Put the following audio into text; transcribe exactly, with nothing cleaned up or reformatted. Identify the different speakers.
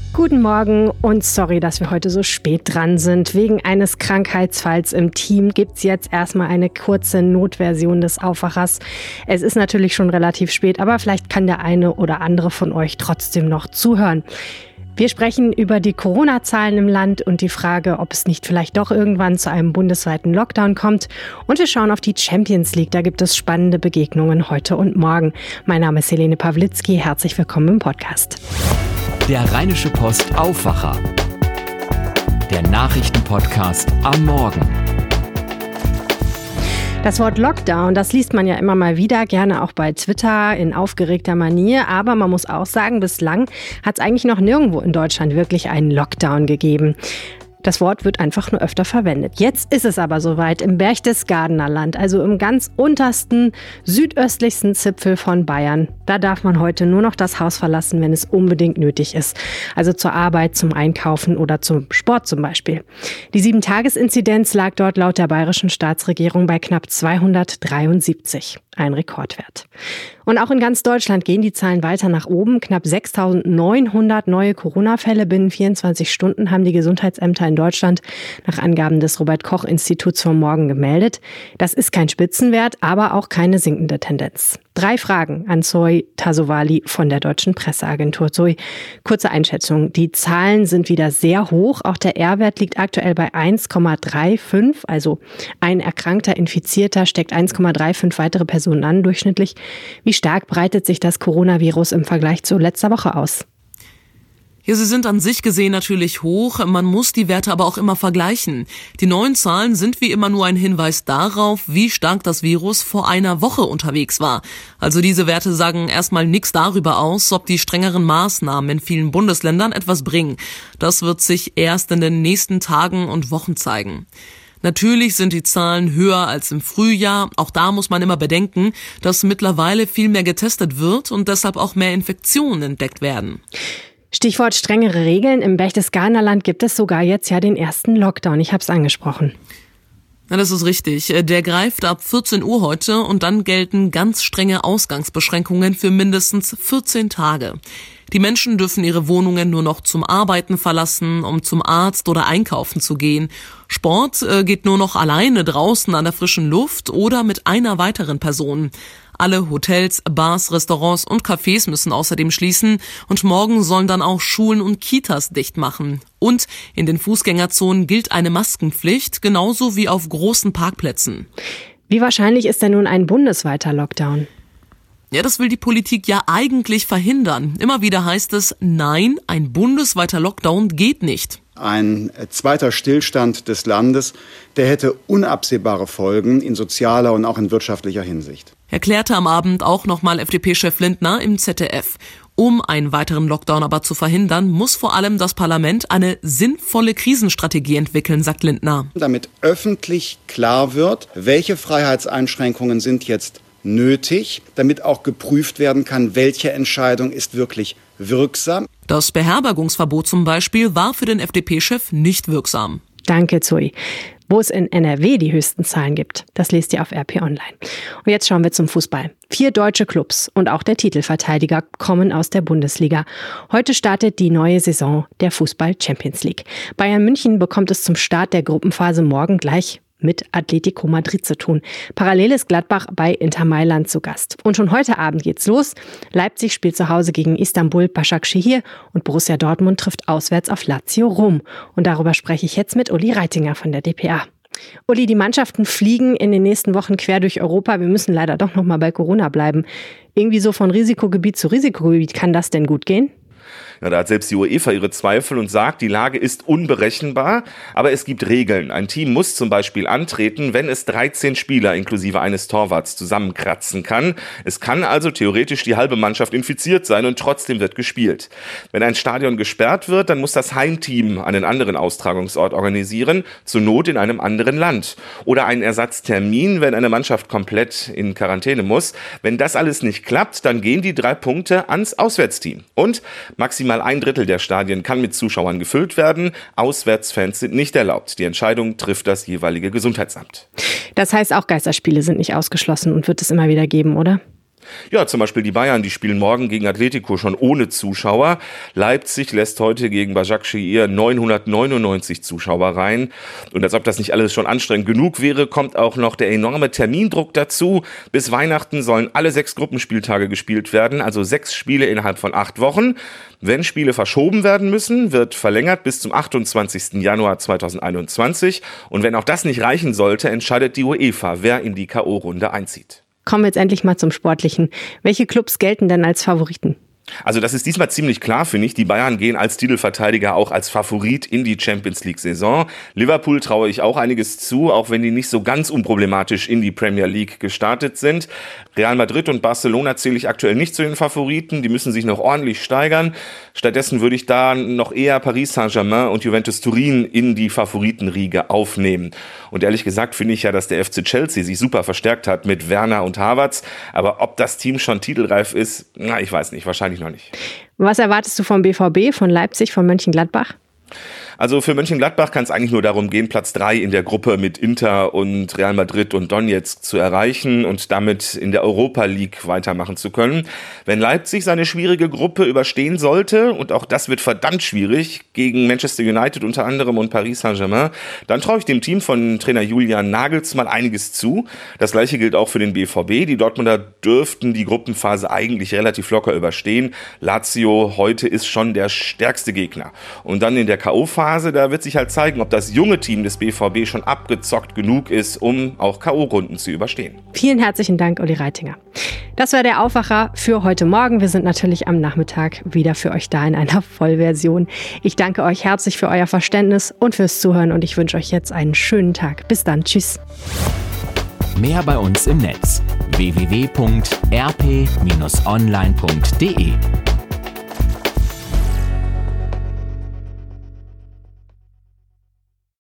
Speaker 1: Guten Morgen und sorry, dass wir heute so spät dran sind. Wegen eines Krankheitsfalls im Team gibt's jetzt erstmal eine kurze Notversion des Aufwachers. Es ist natürlich schon relativ spät, aber vielleicht kann der eine oder andere von euch trotzdem noch zuhören. Wir sprechen über die Corona-Zahlen im Land und die Frage, ob es nicht vielleicht doch irgendwann zu einem bundesweiten Lockdown kommt. Und wir schauen auf die Champions League. Da gibt es spannende Begegnungen heute und morgen. Mein Name ist Helene Pawlitzki. Herzlich willkommen im Podcast.
Speaker 2: Der Rheinische Post Aufwacher. Der Nachrichtenpodcast am Morgen.
Speaker 1: Das Wort Lockdown, das liest man ja immer mal wieder, gerne auch bei Twitter in aufgeregter Manier. Aber man muss auch sagen, bislang hat es eigentlich noch nirgendwo in Deutschland wirklich einen Lockdown gegeben. Das Wort wird einfach nur öfter verwendet. Jetzt ist es aber soweit im Berchtesgadener Land, also im ganz untersten, südöstlichsten Zipfel von Bayern. Da darf man heute nur noch das Haus verlassen, wenn es unbedingt nötig ist. Also zur Arbeit, zum Einkaufen oder zum Sport zum Beispiel. Die sieben-Tages-Inzidenz lag dort laut der bayerischen Staatsregierung bei knapp zweihundertdreiundsiebzig. Ein Rekordwert. Und auch in ganz Deutschland gehen die Zahlen weiter nach oben. Knapp sechstausendneunhundert neue Corona-Fälle binnen vierundzwanzig Stunden haben die Gesundheitsämter in Deutschland nach Angaben des Robert-Koch-Instituts vom Morgen gemeldet. Das ist kein Spitzenwert, aber auch keine sinkende Tendenz. Drei Fragen an Zoe Tassovali von der Deutschen Presseagentur. Zoe, kurze Einschätzung. Die Zahlen sind wieder sehr hoch. Auch der R-Wert liegt aktuell bei eins Komma fünfunddreißig. Also ein erkrankter Infizierter steckt eins Komma fünfunddreißig weitere Personen an, durchschnittlich. Wie stark breitet sich das Coronavirus im Vergleich zu letzter Woche aus?
Speaker 3: Ja, sie sind an sich gesehen natürlich hoch, man muss die Werte aber auch immer vergleichen. Die neuen Zahlen sind wie immer nur ein Hinweis darauf, wie stark das Virus vor einer Woche unterwegs war. Also diese Werte sagen erstmal nichts darüber aus, ob die strengeren Maßnahmen in vielen Bundesländern etwas bringen. Das wird sich erst in den nächsten Tagen und Wochen zeigen. Natürlich sind die Zahlen höher als im Frühjahr. Auch da muss man immer bedenken, dass mittlerweile viel mehr getestet wird und deshalb auch mehr Infektionen entdeckt werden.
Speaker 1: Stichwort strengere Regeln. Im Berchtesgadener Land gibt es sogar jetzt ja den ersten Lockdown. Ich habe es angesprochen.
Speaker 3: Ja, das ist richtig. Der greift ab vierzehn Uhr heute und dann gelten ganz strenge Ausgangsbeschränkungen für mindestens vierzehn Tage. Die Menschen dürfen ihre Wohnungen nur noch zum Arbeiten verlassen, um zum Arzt oder einkaufen zu gehen. Sport äh, geht nur noch alleine draußen an der frischen Luft oder mit einer weiteren Person. Alle Hotels, Bars, Restaurants und Cafés müssen außerdem schließen und morgen sollen dann auch Schulen und Kitas dicht machen. Und in den Fußgängerzonen gilt eine Maskenpflicht, genauso wie auf großen Parkplätzen.
Speaker 1: Wie wahrscheinlich ist denn nun ein bundesweiter Lockdown?
Speaker 3: Ja, das will die Politik ja eigentlich verhindern. Immer wieder heißt es, nein, ein bundesweiter Lockdown geht nicht.
Speaker 4: Ein zweiter Stillstand des Landes, der hätte unabsehbare Folgen in sozialer und auch in wirtschaftlicher Hinsicht.
Speaker 3: Erklärte am Abend auch nochmal F D P-Chef Lindner im Z D F. Um einen weiteren Lockdown aber zu verhindern, muss vor allem das Parlament eine sinnvolle Krisenstrategie entwickeln, sagt Lindner.
Speaker 4: Damit öffentlich klar wird, welche Freiheitseinschränkungen sind jetzt nötig, damit auch geprüft werden kann, welche Entscheidung ist wirklich wirksam.
Speaker 3: Das Beherbergungsverbot zum Beispiel war für den F D P-Chef nicht wirksam.
Speaker 1: Danke, Zoe. Wo es in N R W die höchsten Zahlen gibt, das lest ihr auf R P Online. Und jetzt schauen wir zum Fußball. Vier deutsche Clubs und auch der Titelverteidiger kommen aus der Bundesliga. Heute startet die neue Saison der Fußball Champions League. Bayern München bekommt es zum Start der Gruppenphase morgen gleich mit Atletico Madrid zu tun. Parallel ist Gladbach bei Inter Mailand zu Gast. Und schon heute Abend geht's los. Leipzig spielt zu Hause gegen Istanbul Başakşehir und Borussia Dortmund trifft auswärts auf Lazio Rom. Und darüber spreche ich jetzt mit Uli Reitinger von der D P A. Uli, die Mannschaften fliegen in den nächsten Wochen quer durch Europa. Wir müssen leider doch noch mal bei Corona bleiben. Irgendwie so von Risikogebiet zu Risikogebiet. Kann das denn gut gehen?
Speaker 5: Ja, da hat selbst die UEFA ihre Zweifel und sagt, die Lage ist unberechenbar, aber es gibt Regeln. Ein Team muss zum Beispiel antreten, wenn es dreizehn Spieler inklusive eines Torwarts zusammenkratzen kann. Es kann also theoretisch die halbe Mannschaft infiziert sein und trotzdem wird gespielt. Wenn ein Stadion gesperrt wird, dann muss das Heimteam einen anderen Austragungsort organisieren, zur Not in einem anderen Land. Oder einen Ersatztermin, wenn eine Mannschaft komplett in Quarantäne muss. Wenn das alles nicht klappt, dann gehen die drei Punkte ans Auswärtsteam. Und maximal ein Drittel der Stadien kann mit Zuschauern gefüllt werden. Auswärtsfans sind nicht erlaubt. Die Entscheidung trifft das jeweilige Gesundheitsamt.
Speaker 1: Das heißt, auch Geisterspiele sind nicht ausgeschlossen und wird es immer wieder geben, oder?
Speaker 5: Ja, zum Beispiel die Bayern, die spielen morgen gegen Atletico schon ohne Zuschauer. Leipzig lässt heute gegen Başakşehir neunhundertneunundneunzig Zuschauer rein. Und als ob das nicht alles schon anstrengend genug wäre, kommt auch noch der enorme Termindruck dazu. Bis Weihnachten sollen alle sechs Gruppenspieltage gespielt werden, also sechs Spiele innerhalb von acht Wochen. Wenn Spiele verschoben werden müssen, wird verlängert bis zum achtundzwanzigsten Januar zweitausendeinundzwanzig. Und wenn auch das nicht reichen sollte, entscheidet die UEFA, wer in die K O-Runde einzieht.
Speaker 1: Kommen wir jetzt endlich mal zum Sportlichen. Welche Clubs gelten denn als Favoriten?
Speaker 5: Also das ist diesmal ziemlich klar, finde ich. Die Bayern gehen als Titelverteidiger auch als Favorit in die Champions-League-Saison. Liverpool traue ich auch einiges zu, auch wenn die nicht so ganz unproblematisch in die Premier League gestartet sind. Real Madrid und Barcelona zähle ich aktuell nicht zu den Favoriten. Die müssen sich noch ordentlich steigern. Stattdessen würde ich da noch eher Paris Saint-Germain und Juventus Turin in die Favoritenriege aufnehmen. Und ehrlich gesagt finde ich ja, dass der F C Chelsea sich super verstärkt hat mit Werner und Havertz. Aber ob das Team schon titelreif ist, na, ich weiß nicht, wahrscheinlich noch nicht.
Speaker 1: Was erwartest du vom B V B, von Leipzig, von Mönchengladbach?
Speaker 5: Also für Mönchengladbach kann es eigentlich nur darum gehen, Platz drei in der Gruppe mit Inter und Real Madrid und Donetsk zu erreichen und damit in der Europa League weitermachen zu können. Wenn Leipzig seine schwierige Gruppe überstehen sollte, und auch das wird verdammt schwierig, gegen Manchester United unter anderem und Paris Saint-Germain, dann traue ich dem Team von Trainer Julian Nagelsmann einiges zu. Das gleiche gilt auch für den B V B. Die Dortmunder dürften die Gruppenphase eigentlich relativ locker überstehen. Lazio heute ist schon der stärkste Gegner. Und dann in der K O-Phase, da wird sich halt zeigen, ob das junge Team des B V B schon abgezockt genug ist, um auch K O-Runden zu überstehen.
Speaker 1: Vielen herzlichen Dank, Uli Reitinger. Das war der Aufwacher für heute Morgen. Wir sind natürlich am Nachmittag wieder für euch da in einer Vollversion. Ich danke euch herzlich für euer Verständnis und fürs Zuhören und ich wünsche euch jetzt einen schönen Tag. Bis dann. Tschüss.
Speaker 2: Mehr bei uns im Netz w w w punkt r p Bindestrich online punkt d e